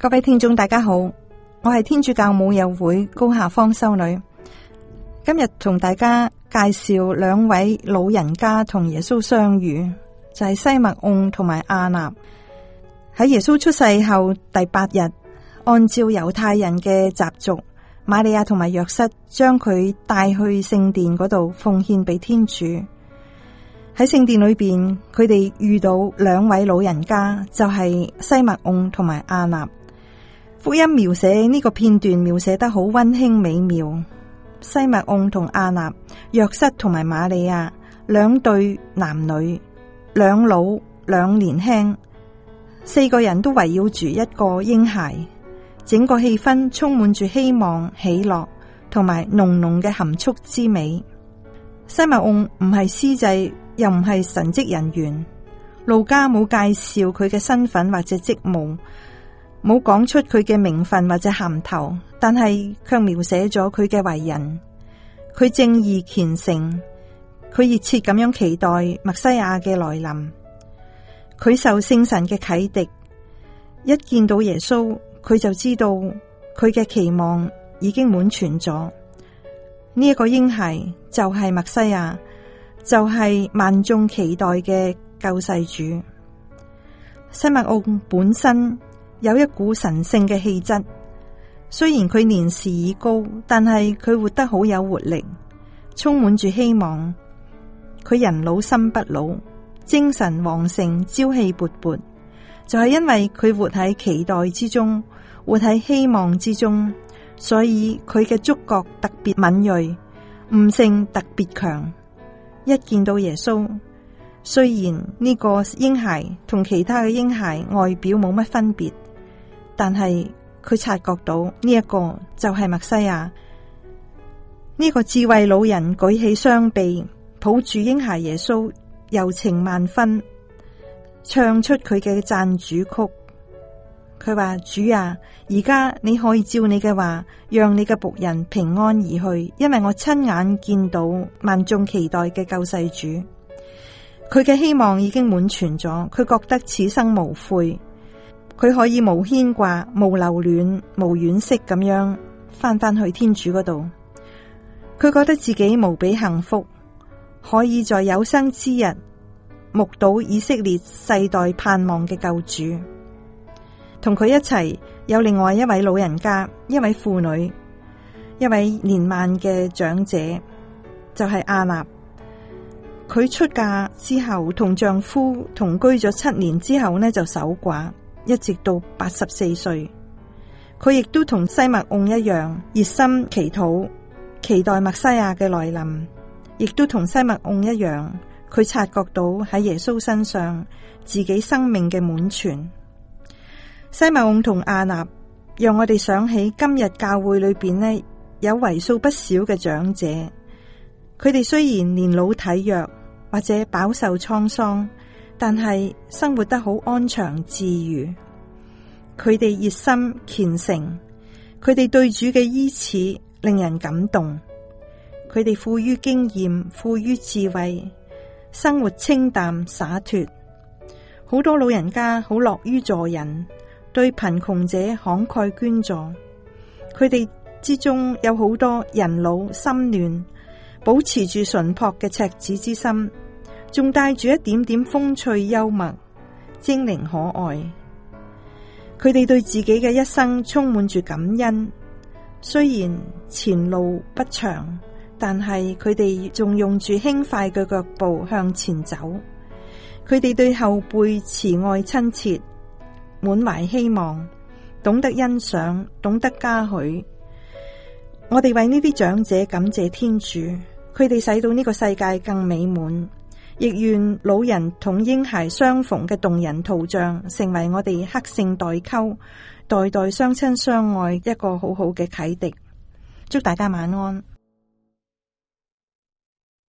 各位聽眾大家好，我係天主教母幼會高夏芳修女。今日同大家介紹兩位老人家同耶穌相遇，就係西默盎同埋亞納。喺耶穌出世後第8日，按照猶太人嘅習俗，瑪利亞同埋約瑟將佢帶去聖殿嗰度奉獻俾天主。喺聖殿裏邊，佢哋遇到兩位老人家，就係西默盎同埋亞納。福音描寫呢個片段描寫得好溫馨美妙。西默盎同亞納、約瑟同埋瑪利亞兩對男女，兩老兩年輕，4個人都圍繞住一個嬰孩，整個氣氛充滿住希望、喜樂同埋濃濃嘅含蓄之美。西默盎唔係司祭，又唔係神職人員，路加冇介紹佢嘅身份或者職務，冇講出佢嘅名分或者銜頭，但係卻描寫咗佢嘅為人。佢正義虔誠，佢熱切咁樣期待默西亞嘅來臨。佢受聖神嘅啟迪，一見到耶穌，佢就知道佢嘅期望已經滿全咗。呢一個嬰孩就係默西亞，就係萬眾期待嘅救世主。西默盎本身有一股神聖嘅氣質，雖然佢年事已高，但係佢活得好有活力，充滿住希望。佢人老心不老，精神旺盛，朝氣勃勃，就係因為佢活喺期待之中，活喺希望之中，所以佢嘅觸覺特別敏銳，悟性特別強。一見到耶穌，雖然呢個嬰孩同其他嘅嬰孩外表冇乜分別，但係佢察覺到呢一個就係默西亞。呢個智慧老人舉起雙臂，抱住嬰孩耶穌，柔情萬分，唱出佢嘅讚主曲。佢話：主啊，而家你可以照你嘅話，讓你嘅僕人平安而去，因為我親眼見到萬眾期待嘅救世主。佢嘅希望已經滿全咗，佢覺得此生無悔，佢可以無牽掛、無留戀、無惋惜咁樣翻去天主嗰度。佢覺得自己無比幸福，可以在有生之日目睹以色列世代盼望嘅救主。同佢一齊有另外一位老人家，一位婦女，一位年邁嘅長者，就係亞納。佢出嫁之後同丈夫同居咗7年之後呢，就守寡，一直到84歲。佢亦都同西默盎一樣熱心祈禱，期待默西亞嘅來臨，亦都同西默盎一樣，佢察覺到喺耶穌身上自己生命嘅滿全。西默盎同亞納讓我哋想起今日教會裏邊呢，有為數不少嘅長者，佢哋雖然年老體弱或者飽受滄桑，但係生活得好安詳自如。佢哋熱心虔誠，佢哋對主嘅依恃令人感動。佢哋富於經驗，富於智慧，生活清淡灑脫。好多老人家好樂於助人，對貧窮者慷慨捐助。佢哋之中有好多人老心嫩，保持住純樸嘅赤子之心，仲帶住一點點風趣幽默，精靈可愛。佢哋對自己嘅一生充滿住感恩，雖然前路不長，但係佢哋仲用住輕快嘅腳步向前走。佢哋對後輩慈愛親切，滿懷希望，懂得欣賞，懂得嘉許。我哋為呢啲長者感謝天主，佢哋使到呢個世界更美滿。亦願老人同嬰孩相逢嘅動人圖像，成為我哋克聖代溝、代代相親相愛一個好好嘅啟迪。祝大家晚安。